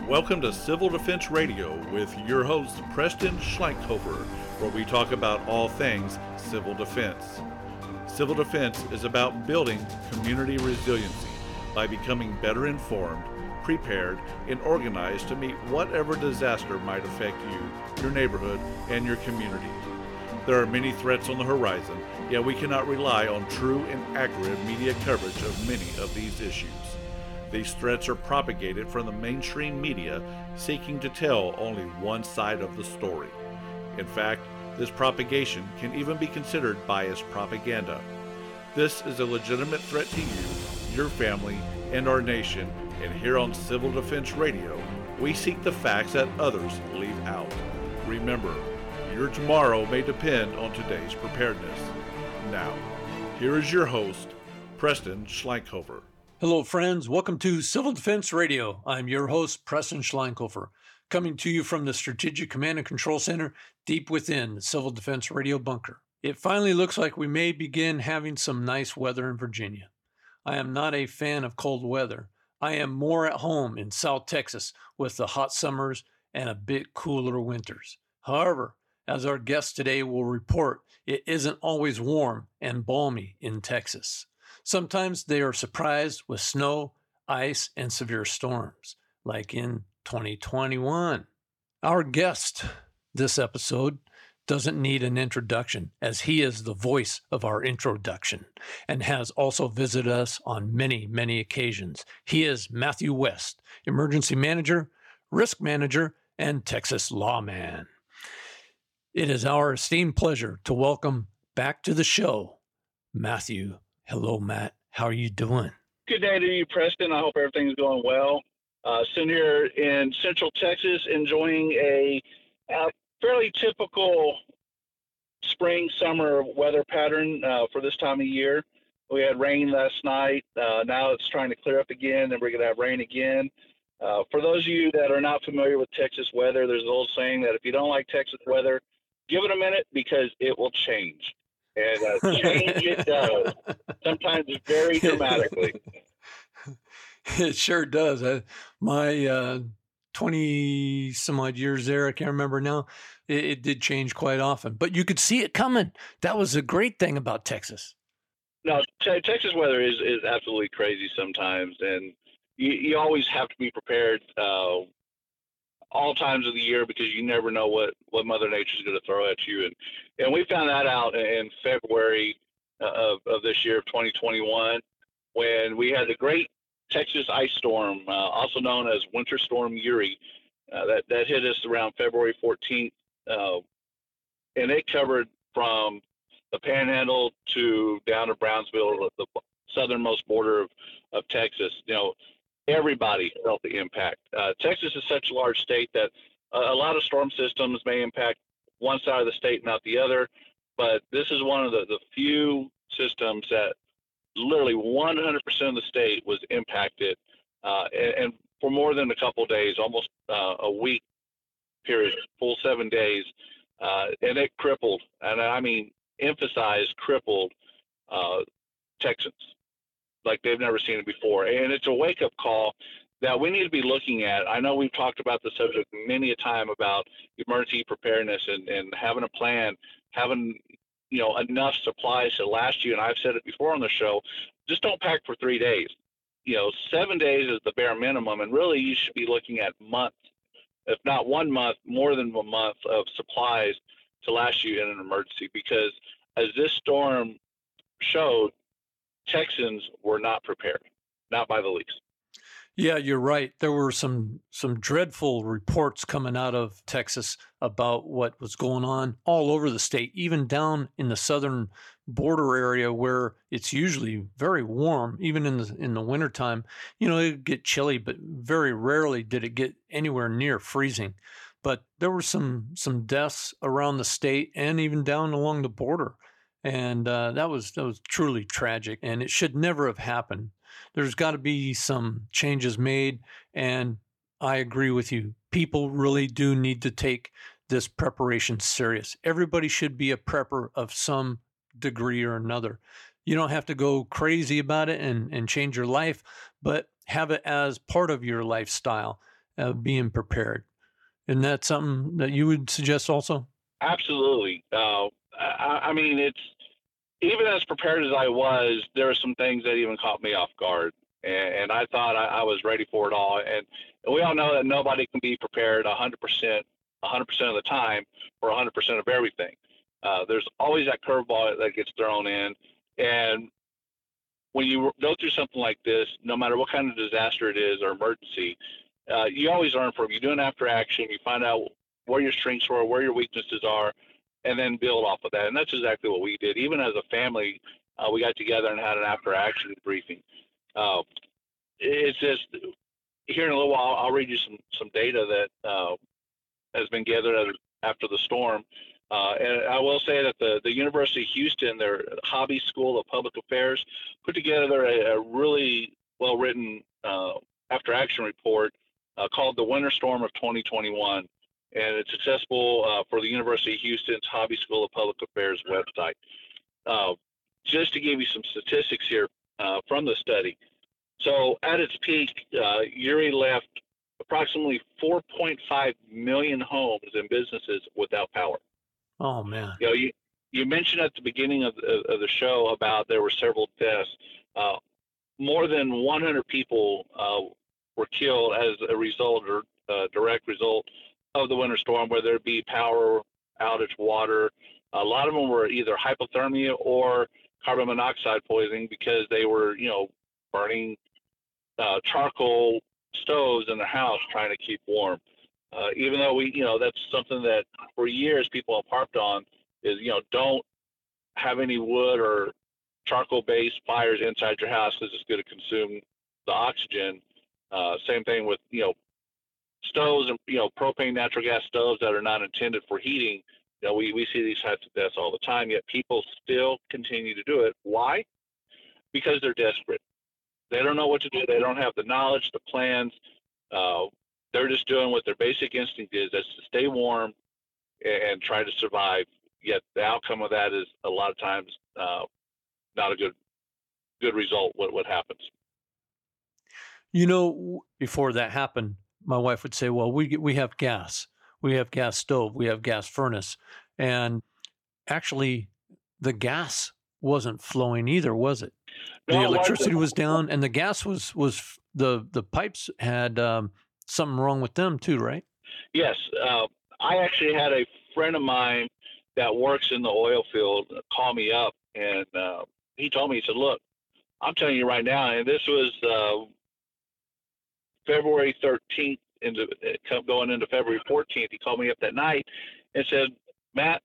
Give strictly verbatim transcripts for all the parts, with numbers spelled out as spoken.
Welcome to Civil Defense Radio with your host, Preston Schleinkhofer, where we talk about all things civil defense. Civil defense is about building community resiliency by becoming better informed, prepared, and organized to meet whatever disaster might affect you, your neighborhood, and your community. There are many threats on the horizon, yet we cannot rely on true and accurate media coverage of many of these issues. These threats are propagated from the mainstream media seeking to tell only one side of the story. In fact, this propagation can even be considered biased propaganda. This is a legitimate threat to you, your family, and our nation, and here on Civil Defense Radio, we seek the facts that others leave out. Remember, your tomorrow may depend on today's preparedness. Now, here is your host, Preston Schleinkhofer. Hello, friends. Welcome to Civil Defense Radio. I'm your host, Preston Schleinkhofer, coming to you from the Strategic Command and Control Center deep within the Civil Defense Radio bunker. It finally looks like we may begin having some nice weather in Virginia. I am not a fan of cold weather. I am more at home in South Texas with the hot summers and a bit cooler winters. However, as our guest today will report, it isn't always warm and balmy in Texas. Sometimes they are surprised with snow, ice, and severe storms, like in twenty twenty-one. Our guest this episode doesn't need an introduction, as he is the voice of our introduction and has also visited us on many, many occasions. He is Matthew West, Emergency Manager, Risk Manager, and Texas Lawman. It is our esteemed pleasure to welcome back to the show, Matthew. Hello, Matt. How are you doing? Good day to you, Preston. I hope everything's going well. Uh, sitting here in Central Texas, enjoying a, a fairly typical spring, summer weather pattern uh, for this time of year. We had rain last night. Uh, now it's trying to clear up again, and we're going to have rain again. Uh, for those of you that are not familiar with Texas weather, there's an old saying that if you don't like Texas weather, give it a minute because it will change. And uh, change it does, sometimes very dramatically. It sure does. Uh, my uh, twenty some odd years there, I can't remember now, it, it did change quite often. But you could see it coming. That was a great thing about Texas. No, te- Texas weather is, is absolutely crazy sometimes. And you, you always have to be prepared uh, all times of the year because you never know what, what Mother Nature is going to throw at you. And and we found that out in February of, of this year, of twenty twenty-one, when we had the great Texas ice storm, uh, also known as Winter Storm Uri, uh, that, that hit us around February fourteenth. Uh, and it covered from the Panhandle to down to Brownsville, the southernmost border of, of Texas. You know, everybody felt the impact. Uh, Texas is such a large state that uh, a lot of storm systems may impact one side of the state, not the other. But this is one of the, the few systems that literally one hundred percent of the state was impacted. Uh, and, and for more than a couple of days, almost uh, a week period, full seven days. Uh, and it crippled, and I mean, emphasized crippled uh, Texans like they've never seen it before. And it's a wake-up call that we need to be looking at. I know we've talked about the subject many a time about emergency preparedness and, and having a plan, having, you know, enough supplies to last you. And I've said it before on the show, just don't pack for three days. You know, seven days is the bare minimum. And really you should be looking at months, if not one month, more than one month of supplies to last you in an emergency. Because as this storm showed, Texans were not prepared, not by the least. Yeah, you're right. There were some some dreadful reports coming out of Texas about what was going on all over the state, even down in the southern border area where it's usually very warm, even in the in the wintertime. You know, it would get chilly, but very rarely did it get anywhere near freezing. But there were some some deaths around the state and even down along the border. And uh, that was that was truly tragic, and it should never have happened. There's got to be some changes made, and I agree with you. People really do need to take this preparation serious. Everybody should be a prepper of some degree or another. You don't have to go crazy about it and, and change your life, but have it as part of your lifestyle. uh, being prepared. Isn't that something that you would suggest also? Absolutely. Uh, I, I mean, it's even as prepared as I was, there were some things that even caught me off guard. And, and I thought I, I was ready for it all. And, and we all know that nobody can be prepared one hundred percent, one hundred percent of the time for one hundred percent of everything. Uh, there's always that curveball that gets thrown in. And when you go through something like this, no matter what kind of disaster it is or emergency, uh, you always learn from it. You do an after action, you find out where your strengths were, where your weaknesses are, and then build off of that. And that's exactly what we did. Even as a family, uh, we got together and had an after action briefing. Uh, it's just here in a little while, I'll read you some, some data that uh, has been gathered after the storm. Uh, and I will say that the, the University of Houston, their Hobby School of Public Affairs, put together a, a really well-written uh, after-action report uh, called The Winter Storm of twenty twenty-one. And it's accessible uh, for the University of Houston's Hobby School of Public Affairs website. Uh, just to give you some statistics here uh, from the study. So at its peak, uh, Uri left approximately four point five million homes and businesses without power. Oh, man. You know, you, you mentioned at the beginning of, of, of the show about there were several deaths. Uh, more than one hundred people uh, were killed as a result or uh, direct result of the winter storm, whether it be power outage, water. A lot of them were either hypothermia or carbon monoxide poisoning because they were, you know, burning uh, charcoal stoves in their house trying to keep warm. Uh, even though we, you know, that's something that for years people have harped on is, you know, don't have any wood or charcoal-based fires inside your house because it's going to consume the oxygen. Uh, same thing with, you know, stoves and, you know, propane, natural gas stoves that are not intended for heating. You know, we, we see these types of deaths all the time, yet people still continue to do it. Why? Because they're desperate. They don't know what to do. They don't have the knowledge, the plans. Uh, they're just doing what their basic instinct is. That's to stay warm and, and try to survive. Yet the outcome of that is a lot of times uh, not a good good result. What what happens? You know, before that happened, my wife would say, "Well, we we have gas, we have gas stove, we have gas furnace," and actually, the gas wasn't flowing either, was it? No, The it electricity wasn't. was down, and the gas was was the the pipes had um, something wrong with them too, right? Yes, uh, I actually had a friend of mine that works in the oil field call me up, and uh, he told me, he said, "Look, I'm telling you right now," and this was uh, February thirteenth, into going into February fourteenth. He called me up that night and said, "Matt,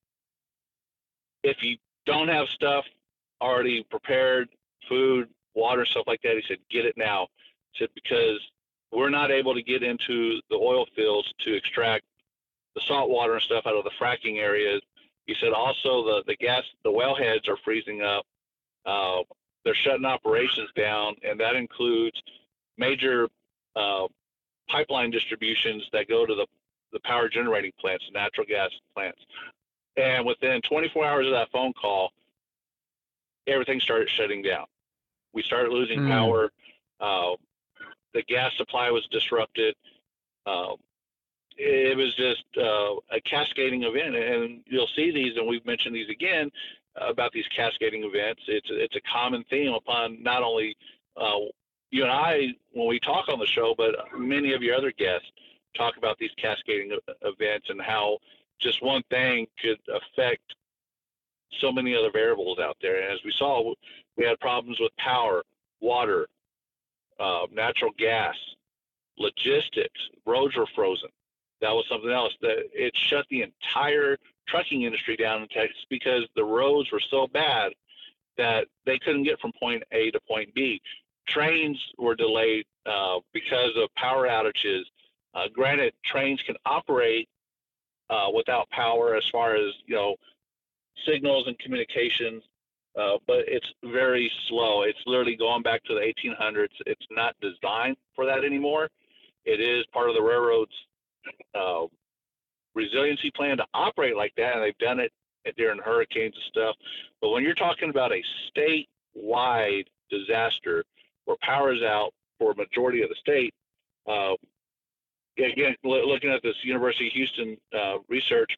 if you don't have stuff already prepared, food, water, stuff like that," he said, "get it now." He said, "Because we're not able to get into the oil fields to extract the salt water and stuff out of the fracking areas." He said, "Also, the, the gas, the wellheads are freezing up. Uh, they're shutting operations down, and that includes major uh, pipeline distributions that go to the, the power generating plants, natural gas plants." And within twenty-four hours of that phone call, everything started shutting down. We started losing Mm. power. Uh, the gas supply was disrupted. Uh, it was just uh, a cascading event, and you'll see these, and we've mentioned these again uh, about these cascading events. It's it's a common theme upon not only uh, you and I when we talk on the show, but many of your other guests talk about these cascading events and how just one thing could affect so many other variables out there. And as we saw, we had problems with power, water, uh, natural gas, logistics, roads were frozen. That was something else that it shut the entire trucking industry down in Texas because the roads were so bad that they couldn't get from point A to point B. Trains were delayed uh, because of power outages. Uh, granted, trains can operate uh, without power as far as, you know, signals and communications, uh, but it's very slow. It's literally going back to the eighteen hundreds. It's not designed for that anymore. It is part of the railroad's uh, resiliency plan to operate like that, and they've done it during hurricanes and stuff. But when you're talking about a statewide disaster where power is out for a majority of the state, uh, again, looking at this University of Houston uh, research,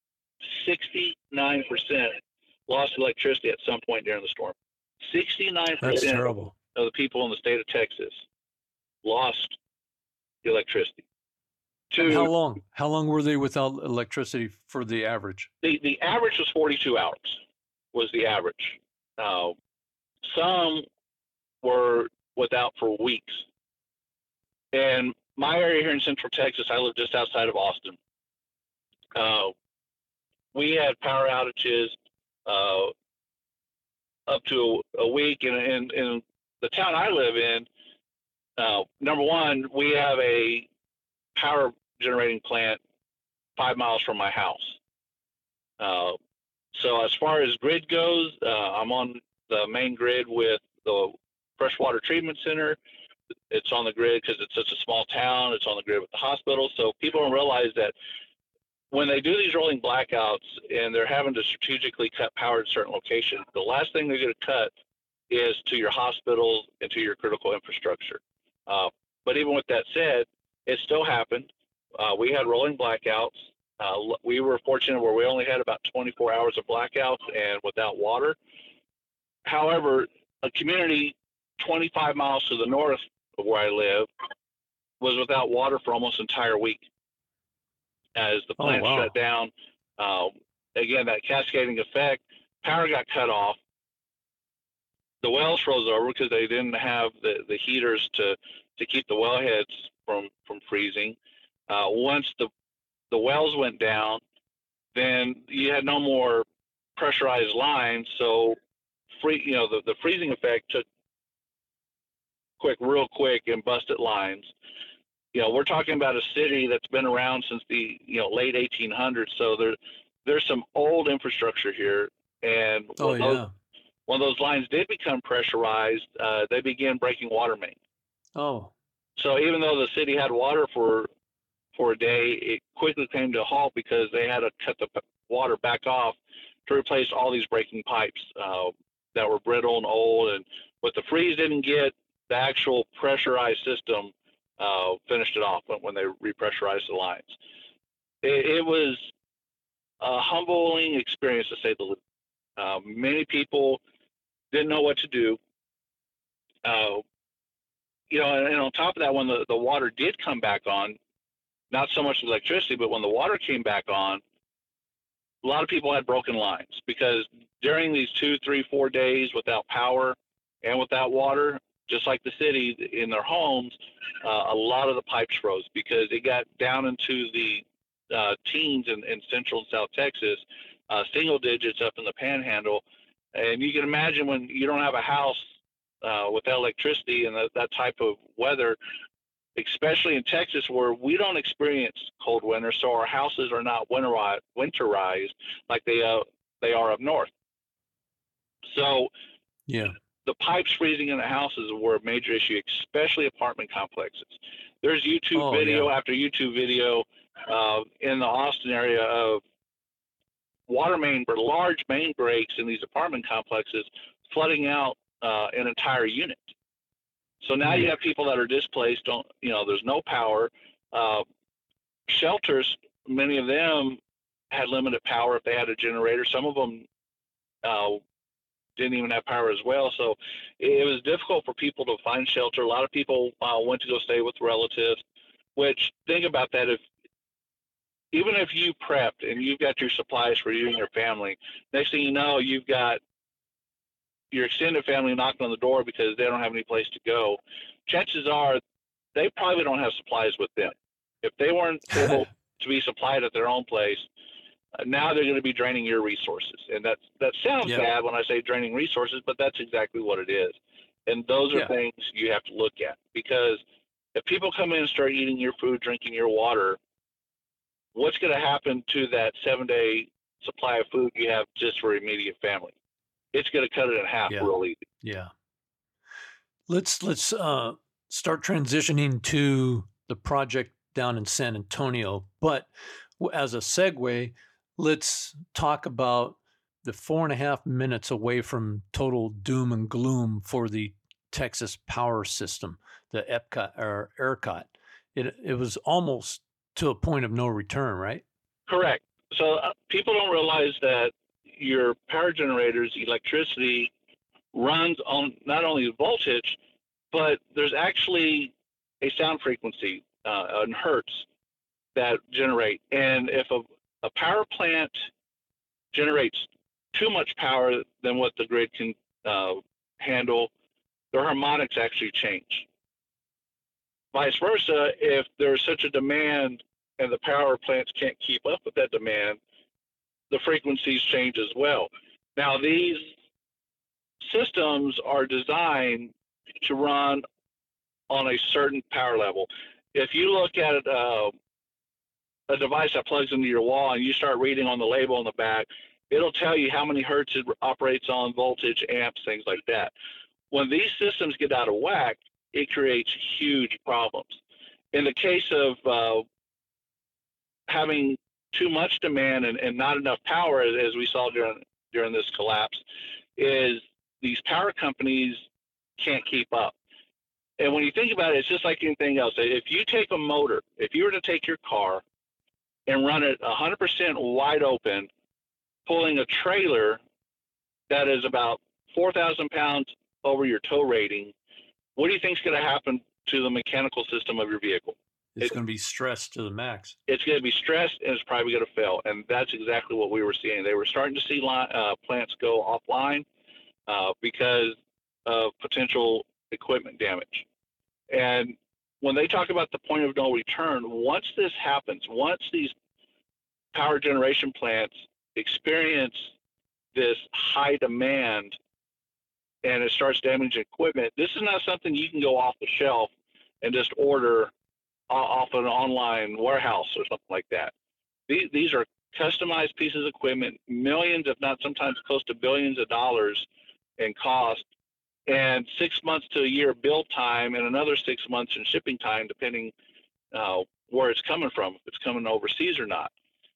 sixty-nine percent lost electricity at some point during the storm. sixty-nine percent That's terrible. of the people in the state of Texas lost electricity. To, and how long? How long were they without electricity for the average? The, the average was forty-two hours, was the average. Uh, some were without for weeks. And my area here in Central Texas, I live just outside of Austin. Uh, we had power outages uh, up to a, a week. And in, in the town I live in, uh, number one, we have a power generating plant five miles from my house. Uh, so as far as grid goes, uh, I'm on the main grid with the freshwater treatment center. It's on the grid because it's such a small town. It's on the grid with the hospital. So people don't realize that when they do these rolling blackouts and they're having to strategically cut power at certain locations, the last thing they're going to cut is to your hospitals and to your critical infrastructure. Uh, but even with that said, it still happened. Uh, we had rolling blackouts. Uh, we were fortunate where we only had about twenty-four hours of blackouts and without water. However, a community twenty-five miles to the north of where I live was without water for almost an entire week as the plant oh, wow. shut down. Uh, again, that cascading effect, power got cut off. The wells froze over because they didn't have the, the heaters to, to keep the wellheads from, from freezing. Uh, once the the wells went down, then you had no more pressurized lines. So, free, you know, the, the freezing effect took quick, real quick, and busted lines. You know, we're talking about a city that's been around since the you know late eighteen hundreds. So there, there's some old infrastructure here, and oh when, yeah. those, when those lines did become pressurized, uh, they began breaking water main. Oh. So even though the city had water for for a day, it quickly came to a halt because they had to cut the water back off to replace all these breaking pipes uh, that were brittle and old. And what the freeze didn't get, the actual pressurized system uh, finished it off when, when they repressurized the lines. It, it was a humbling experience, to say the least. Uh, many people didn't know what to do. Uh, you know, and, and on top of that, when the, the water did come back on, not so much electricity, but when the water came back on, a lot of people had broken lines because during these two, three, four days without power and without water, just like the city in their homes, uh, a lot of the pipes froze because it got down into the uh, teens in, in Central and South Texas, uh, single digits up in the Panhandle. And you can imagine when you don't have a house uh, without electricity and that, that type of weather, especially in Texas where we don't experience cold winter, so our houses are not winterized, winterized like they uh, they are up north. So yeah, the pipes freezing in the houses were a major issue, especially apartment complexes. There's YouTube oh, video yeah. after YouTube video uh, in the Austin area of water main, but large main breaks in these apartment complexes, flooding out uh, an entire unit. So now you have people that are displaced. Don't you know? There's no power. Uh, shelters, many of them had limited power if they had a generator. Some of them uh, didn't even have power as well. So it was difficult for people to find shelter. A lot of people uh, went to go stay with relatives. Which, think about that, if even if you prepped and you've got your supplies for you and your family, next thing you know, you've got your extended family knocking on the door because they don't have any place to go. Chances are they probably don't have supplies with them. If they weren't able to be supplied at their own place, uh, now they're going to be draining your resources. And that, that sounds yep. bad when I say draining resources, but that's exactly what it is. And those are yeah. things you have to look at, because if people come in and start eating your food, drinking your water, what's going to happen to that seven-day supply of food you have just for immediate family? It's going to cut it in half yeah. real easy. Yeah. Let's let's uh, start transitioning to the project down in San Antonio. But as a segue, let's talk about the four and a half minutes away from total doom and gloom for the Texas power system, the ERCOT or ERCOT. it it was almost to a point of no return, right? Correct. So uh, people don't realize that your power generators, electricity, runs on not only voltage, but there's actually a sound frequency uh, in hertz that generate. And if a, a power plant generates too much power than what the grid can uh, handle, their harmonics actually change. Vice versa, if there's such a demand and the power plants can't keep up with that demand, the frequencies change as well. Now, these systems are designed to run on a certain power level. If you look at uh, a device that plugs into your wall and you start reading on the label on the back, it'll tell you how many hertz it operates on, voltage, amps, things like that. When these systems get out of whack, it creates huge problems. In the case of uh, having too much demand and, and not enough power, as we saw during during this collapse, is these power companies can't keep up. And when you think about it, it's just like anything else. If you take a motor, if you were to take your car and run it one hundred percent wide open, pulling a trailer that is about four thousand pounds over your tow rating, what do you think is going to happen to the mechanical system of your vehicle? It's It- going to be stressed to the max. It's going to be stressed and it's probably going to fail. And that's exactly what we were seeing. They were starting to see line, uh, plants go offline uh, because of potential equipment damage. And when they talk about the point of no return, once this happens, once these power generation plants experience this high demand and it starts damaging equipment, this is not something you can go off the shelf and just order off an online warehouse or something like that. These, these are customized pieces of equipment, millions, if not sometimes close to billions of dollars in cost, and six months to a year build time and another six months in shipping time, depending uh, where it's coming from, if it's coming overseas or not.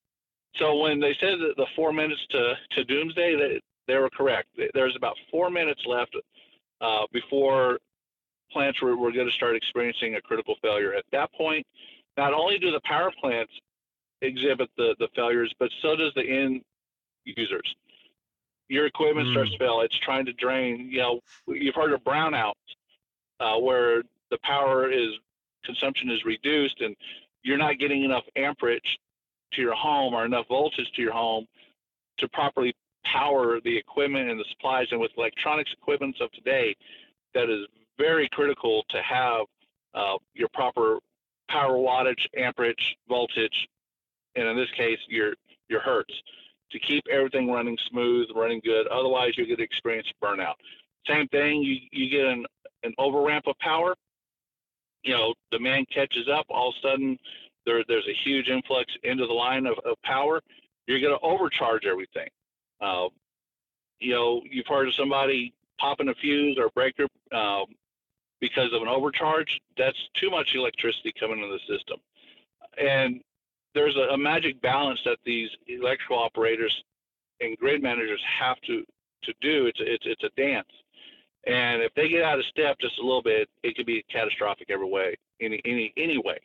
So when they said that the four minutes to, to doomsday, they, they were correct. There's about four minutes left uh, before plants were, were going to start experiencing a critical failure. At that point, not only do the power plants exhibit the, the failures, but so does the end users. Your equipment mm. starts to fail. It's trying to drain. You know, you've heard of brownouts uh, where the power is consumption is reduced and you're not getting enough amperage to your home or enough voltage to your home to properly power the equipment and the supplies. And with electronics equipment of today, that is very critical to have uh, your proper power wattage, amperage, voltage, and in this case, your your hertz, to keep everything running smooth, running good. Otherwise, you're going to experience burnout. Same thing, you, you get an, an overramp of power, you know, demand catches up. All of a sudden, there, there's a huge influx into the line of, of power. You're going to overcharge everything. Uh, you know, you've heard of somebody popping a fuse or a breaker um, because of an overcharge. That's too much electricity coming into the system. And there's a, a magic balance that these electrical operators and grid managers have to, to do. It's, it's, it's a dance. And if they get out of step just a little bit, it could be catastrophic every way, any, any, any way.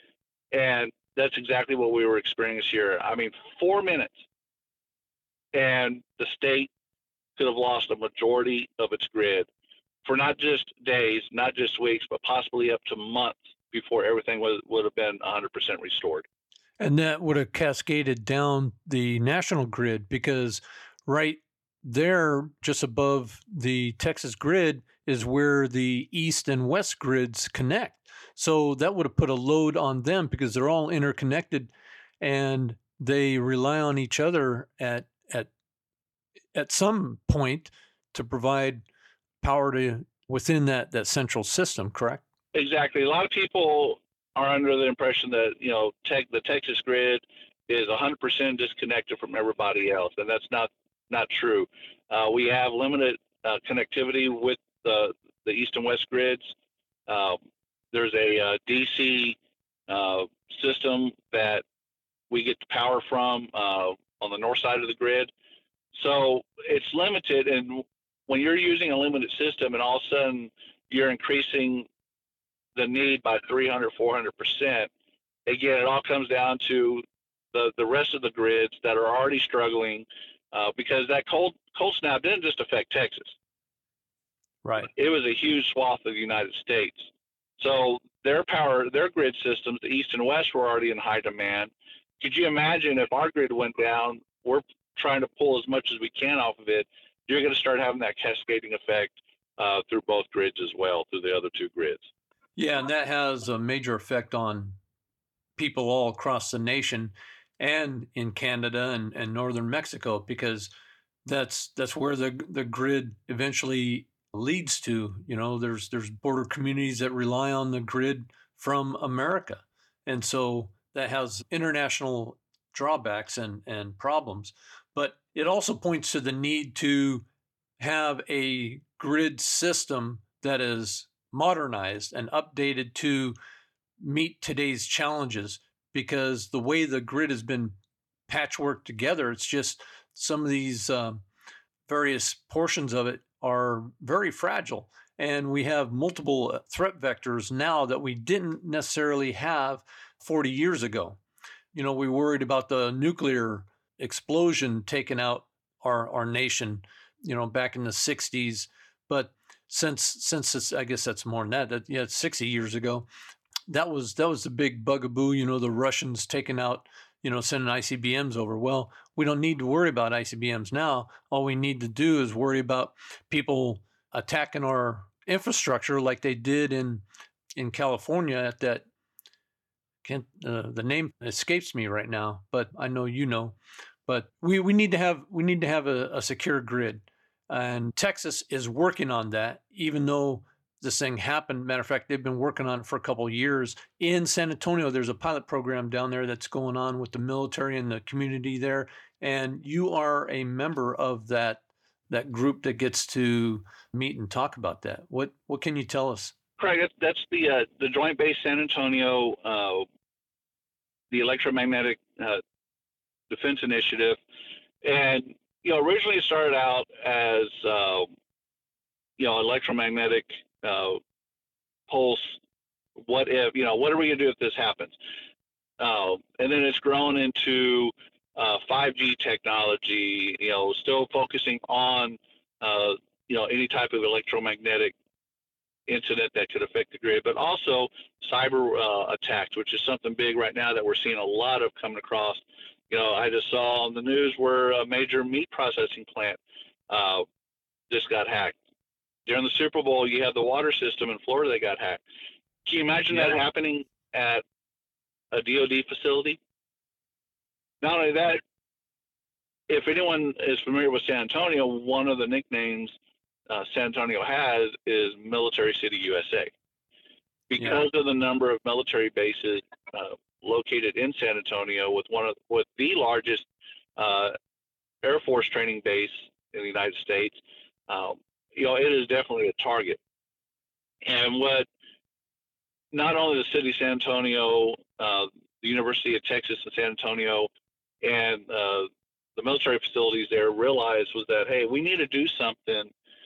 And that's exactly what we were experiencing here. I mean, four minutes, and the state could have lost a majority of its grid for not just days, not just weeks, but possibly up to months before everything was, would have been one hundred percent restored. And that would have cascaded down the national grid, because right there, just above the Texas grid, is where the east and west grids connect. So that would have put a load on them because they're all interconnected and they rely on each other at at at some point to provide power to within that, that central system, correct? Exactly. A lot of people are under the impression that, you know, tech, the Texas grid is one hundred percent disconnected from everybody else, and that's not not true. Uh, we have limited uh, connectivity with the the east and west grids. Uh, there's a uh, D C uh, system that we get the power from uh, on the north side of the grid. So it's limited, and when you're using a limited system and all of a sudden you're increasing the the need by three hundred, four hundred percent. Again, it all comes down to the, the rest of the grids that are already struggling uh, because that cold cold snap didn't just affect Texas. Right. It was a huge swath of the United States. So their power, their grid systems, the east and west, were already in high demand. Could you imagine if our grid went down? We're trying to pull as much as we can off of it. You're going to start having that cascading effect uh, through both grids as well, through the other two grids. Yeah, and that has a major effect on people all across the nation and in Canada and, and northern Mexico, because that's that's where the the grid eventually leads to. You know, there's there's border communities that rely on the grid from America, and so that has international drawbacks and and problems. But it also points to the need to have a grid system that is modernized and updated to meet today's challenges, because the way the grid has been patchworked together, it's just some of these uh, various portions of it are very fragile. And we have multiple threat vectors now that we didn't necessarily have forty years ago. You know, we worried about the nuclear explosion taking out our, our nation, you know, back in the sixties. But since since it's, I guess that's more than that, that yeah, it's sixty years ago. That was that was the big bugaboo, you know, the Russians taking out, you know, sending I C B Ms over. Well, we don't need to worry about I C B Ms now. All we need to do is worry about people attacking our infrastructure like they did in in California at that, can't, uh, the name escapes me right now, but I know you know. But we, we need to have we need to have a, a secure grid. And Texas is working on that, even though this thing happened. Matter of fact, they've been working on it for a couple of years. In San Antonio, there's a pilot program down there that's going on with the military and the community there. And you are a member of that that group that gets to meet and talk about that. What what can you tell us? Craig, that's the uh, the Joint Base San Antonio, uh, the Electromagnetic uh, Defense Initiative. And, you know, originally it started out as, uh, you know, electromagnetic uh, pulse. What if, you know, what are we going to do if this happens? Uh, and then it's grown into uh, five G technology, you know, still focusing on, uh, you know, any type of electromagnetic incident that could affect the grid, but also cyber uh, attacks, which is something big right now that we're seeing a lot of coming across. You know, I just saw on the news where a major meat processing plant uh, just got hacked. During the Super Bowl, you had the water system in Florida that got hacked. Can you imagine yeah. that happening at a D O D facility? Not only that, if anyone is familiar with San Antonio, one of the nicknames uh, San Antonio has is Military City, U S A. Because yeah. of the number of military bases uh, located in San Antonio, with one of with the largest uh, Air Force training base in the United States, um, you know, it is definitely a target. And what not only the city of San Antonio, uh, the University of Texas in San Antonio, and uh, the military facilities there realized was that, hey, we need to do something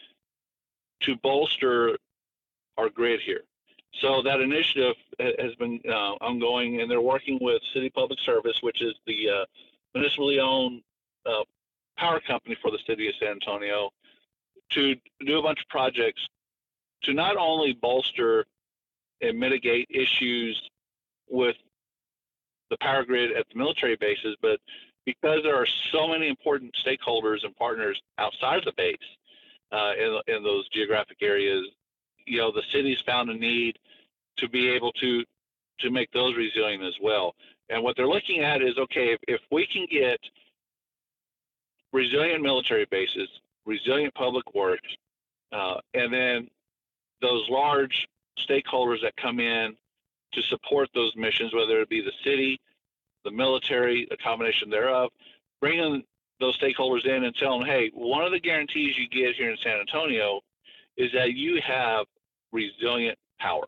to bolster our grid here. So that initiative has been uh, ongoing, and they're working with City Public Service, which is the uh, municipally owned uh, power company for the city of San Antonio, to do a bunch of projects to not only bolster and mitigate issues with the power grid at the military bases, but because there are so many important stakeholders and partners outside of the base uh, in, in those geographic areas, you know, the city's found a need to be able to to make those resilient as well. And what they're looking at is, okay, if, if we can get resilient military bases, resilient public works, uh, and then those large stakeholders that come in to support those missions, whether it be the city, the military, a combination thereof, bringing those stakeholders in and tell them, hey, one of the guarantees you get here in San Antonio is that you have resilient power.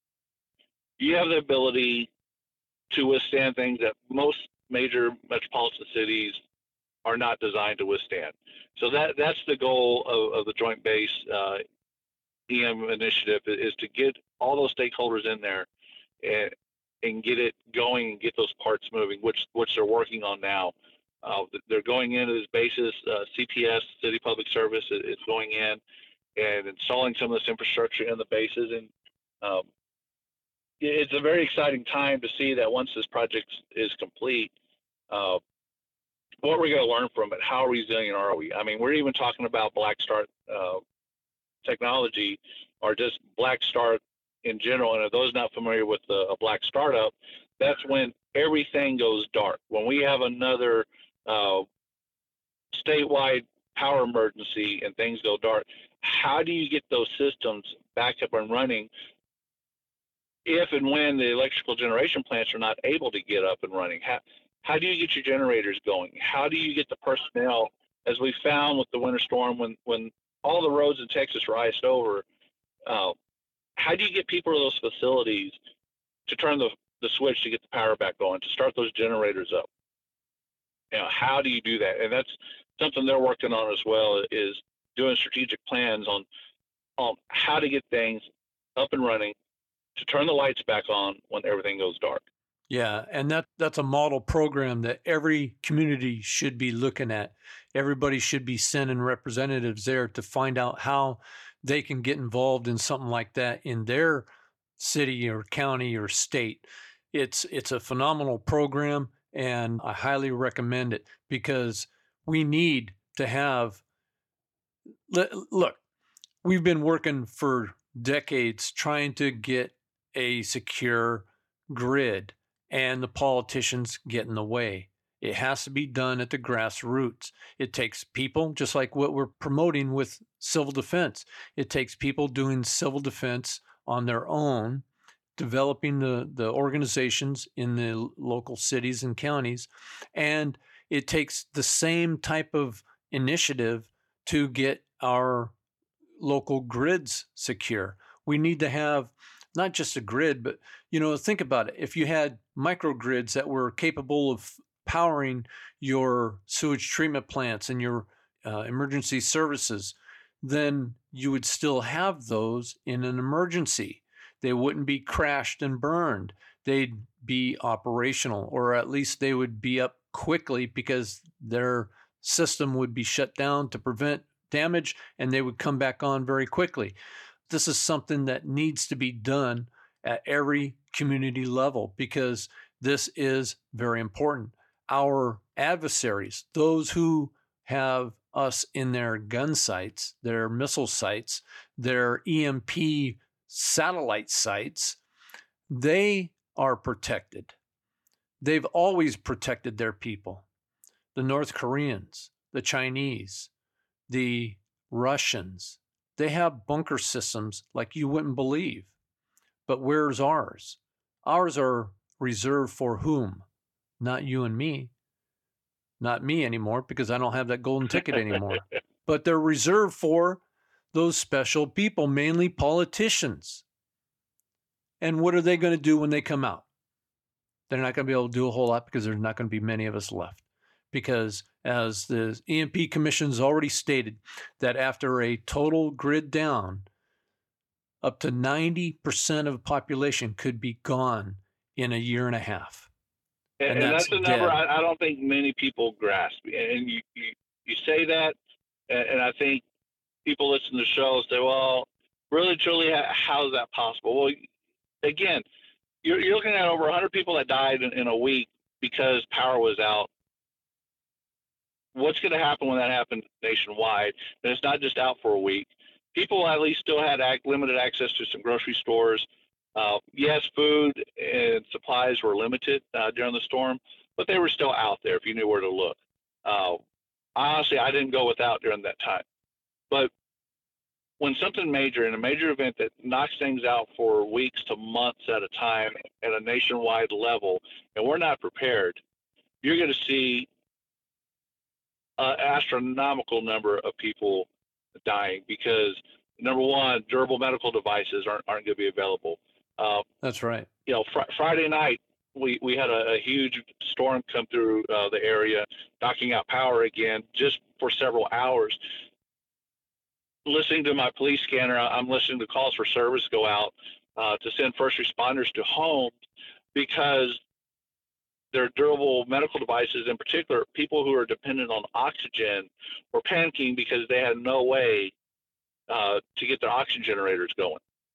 You have the ability to withstand things that most major metropolitan cities are not designed to withstand. So that that's the goal of, of the Joint Base uh, E M initiative, is to get all those stakeholders in there and, and get it going and get those parts moving, which which they're working on now. Uh, they're going into these bases. Uh, C P S, City Public Service, is going in and installing some of this infrastructure in the bases. And um, it's a very exciting time to see that once this project is complete, uh, what we're going to learn from it. How resilient are we? I mean, we're even talking about Black Start uh, technology, or just Black Start in general. And if those not familiar with a, a Black Startup, that's when everything goes dark. When we have another uh, statewide power emergency and things go dark, how do you get those systems back up and running if and when the electrical generation plants are not able to get up and running? How, how do you get your generators going? How do you get the personnel, as we found with the winter storm, when, when all the roads in Texas were iced over, uh, how do you get people to those facilities to turn the, the switch to get the power back going, to start those generators up? You know, how do you do that? And that's something they're working on as well, is doing strategic plans on, on how to get things up and running, to turn the lights back on when everything goes dark. Yeah, and that that's a model program that every community should be looking at. Everybody should be sending representatives there to find out how they can get involved in something like that in their city or county or state. It's it's a phenomenal program, and I highly recommend it, because we need to have, look, we've been working for decades trying to get a secure grid, and the politicians get in the way. It has to be done at the grassroots. It takes people, just like what we're promoting with civil defense. It takes people doing civil defense on their own, developing the, the organizations in the local cities and counties. And it takes the same type of initiative to get our local grids secure. We need to have not just a grid, but, you know, think about it. If you had microgrids that were capable of powering your sewage treatment plants and your uh, emergency services, then you would still have those in an emergency. They wouldn't be crashed and burned. They'd be operational, or at least they would be up quickly because their system would be shut down to prevent damage, and they would come back on very quickly. This is something that needs to be done at every community level, because this is very important. Our adversaries, those who have us in their gun sights, their missile sites, their E M P satellite sites, they are protected. They've always protected their people. The North Koreans, the Chinese, the Russians, they have bunker systems like you wouldn't believe. But where's ours? Ours are reserved for whom? Not you and me. Not me anymore, because I don't have that golden ticket anymore. But they're reserved for those special people, mainly politicians. And what are they going to do when they come out? They're not going to be able to do a whole lot, because there's not going to be many of us left. Because as the E M P Commission's already stated, that after a total grid down, up to ninety percent of the population could be gone in a year and a half. And, and, and that's, that's a number I, I don't think many people grasp. And you, you, you say that, and, and I think people listen to the show say, well, really, truly, how is that possible? Well, again, you're, you're looking at over one hundred people that died in, in a week because power was out. What's going to happen when that happens nationwide? And it's not just out for a week. People at least still had act, limited access to some grocery stores. Uh, yes, food and supplies were limited uh, during the storm, but they were still out there if you knew where to look. Uh, honestly, I didn't go without during that time. But when something major, in a major event that knocks things out for weeks to months at a time at a nationwide level, and we're not prepared, you're going to see an astronomical number of people dying because, number one, durable medical devices aren't, aren't going to be available. Uh, That's right. You know, fr- Friday night, we, we had a, a huge storm come through uh, the area, knocking out power again just for several hours. Listening to my police scanner, I'm listening to calls for service go out. uh, to send first responders to homes because their durable medical devices, in particular, people who are dependent on oxygen, were panicking because they had no way uh, to get their oxygen generators going.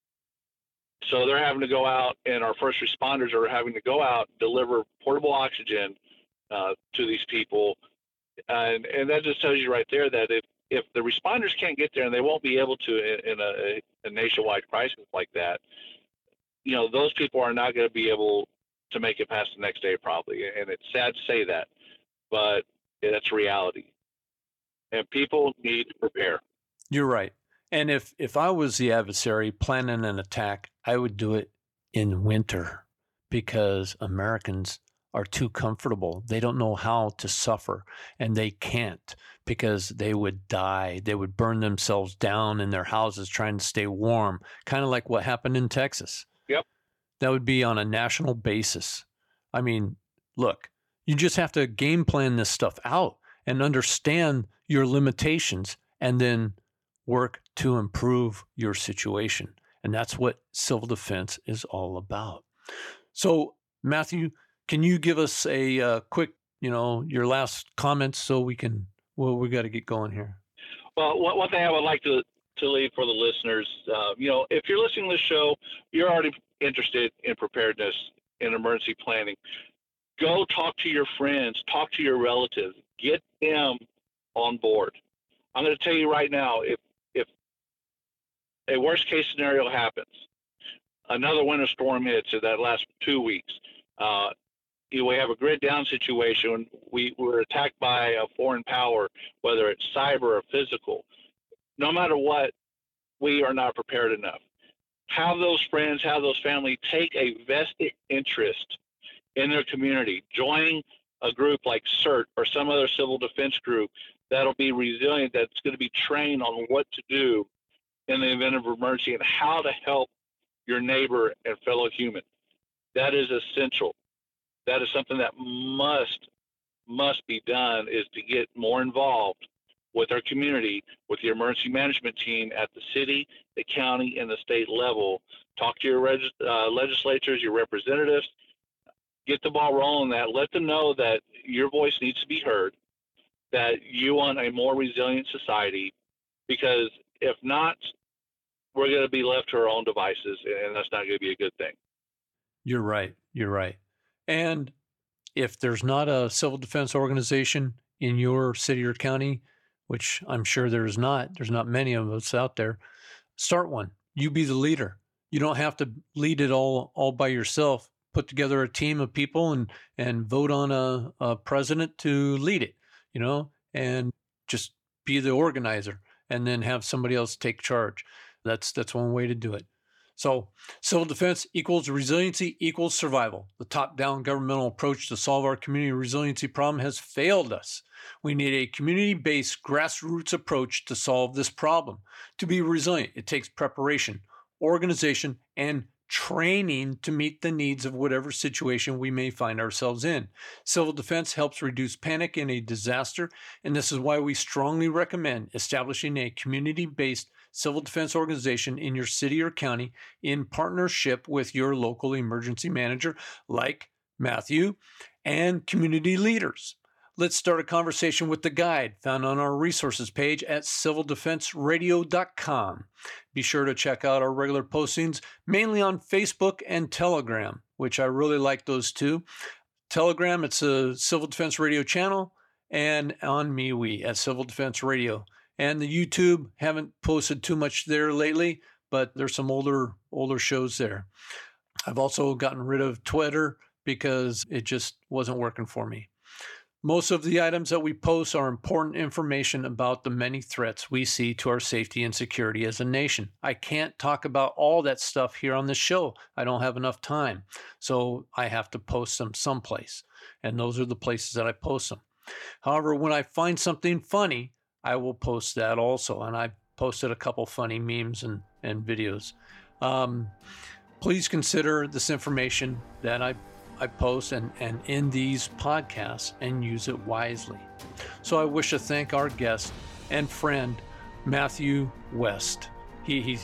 So they're having to go out, and our first responders are having to go out and deliver portable oxygen uh, to these people. And, and that just tells you right there that if, if the responders can't get there, and they won't be able to in, in a, a nationwide crisis like that, you know, those people are not going to be able to make it past the next day probably. And it's sad to say that, but that's reality. And people need to prepare. You're right. And if, if I was the adversary planning an attack, I would do it in winter because Americans are too comfortable. They don't know how to suffer, and they can't because they would die. They would burn themselves down in their houses trying to stay warm, kind of like what happened in Texas. Yep. That would be on a national basis. I mean, look, you just have to game plan this stuff out and understand your limitations and then work to improve your situation. And that's what civil defense is all about. So, Matthew, can you give us a uh, quick, you know, your last comments so we can, well, we got to get going here. Well, one, one thing I would like to, to leave for the listeners, uh, you know, if you're listening to this show, you're already interested in preparedness and emergency planning. Go talk to your friends, talk to your relatives, get them on board. I'm going to tell you right now, if, if a worst case scenario happens, another winter storm hits in that last two weeks, uh, we have a grid down situation. We were attacked by a foreign power, whether it's cyber or physical. No matter what, we are not prepared enough. Have those friends, have those family take a vested interest in their community. Join a group like CERT or some other civil defense group that'll be resilient, that's going to be trained on what to do in the event of emergency and how to help your neighbor and fellow human. That is essential. That is something that must, must be done, is to get more involved with our community, with the emergency management team at the city, the county, and the state level. Talk to your reg- uh, legislators, your representatives, get the ball rolling that. Let them know that your voice needs to be heard, that you want a more resilient society, because if not, we're going to be left to our own devices, and that's not going to be a good thing. You're right. You're right. And if there's not a civil defense organization in your city or county, which I'm sure there's not, there's not many of us out there, start one. You be the leader. You don't have to lead it all, all by yourself. Put together a team of people and, and vote on a, a president to lead it, you know, and just be the organizer and then have somebody else take charge. That's, that's one way to do it. So civil defense equals resiliency equals survival. The top-down governmental approach to solve our community resiliency problem has failed us. We need a community-based grassroots approach to solve this problem. To be resilient, it takes preparation, organization, and training to meet the needs of whatever situation we may find ourselves in. Civil defense helps reduce panic in a disaster, and this is why we strongly recommend establishing a community-based civil defense organization in your city or county in partnership with your local emergency manager like Matthew and community leaders. Let's start a conversation with the guide found on our resources page at civil defense radio dot com. Be sure to check out our regular postings, mainly on Facebook and Telegram, which I really like those two. Telegram, it's a Civil Defense Radio channel, and on MeWe at Civil Defense Radio. And the YouTube, haven't posted too much there lately, but there's some older older shows there. I've also gotten rid of Twitter because it just wasn't working for me. Most of the items that we post are important information about the many threats we see to our safety and security as a nation. I can't talk about all that stuff here on this show. I don't have enough time. So I have to post them someplace. And those are the places that I post them. However, when I find something funny, I will post that also. And I posted a couple funny memes and, and videos. Um, please consider this information that I I post and, and in these podcasts and use it wisely. So I wish to thank our guest and friend, Matthew West. He, he's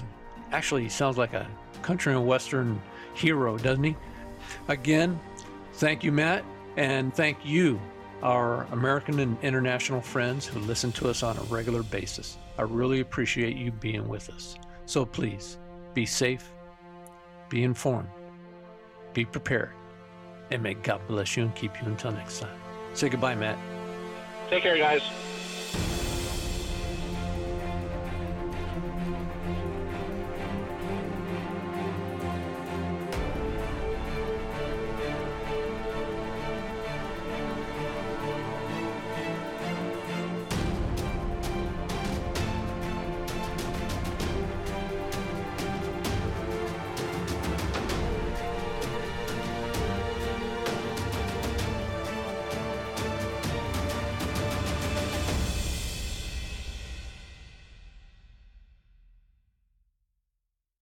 Actually, he sounds like a country and western hero, doesn't he? Again, thank you, Matt, and thank you, our American and international friends who listen to us on a regular basis. I really appreciate you being with us. So please, be safe, be informed, be prepared, and may God bless you and keep you until next time. Say goodbye, Matt. Take care, guys.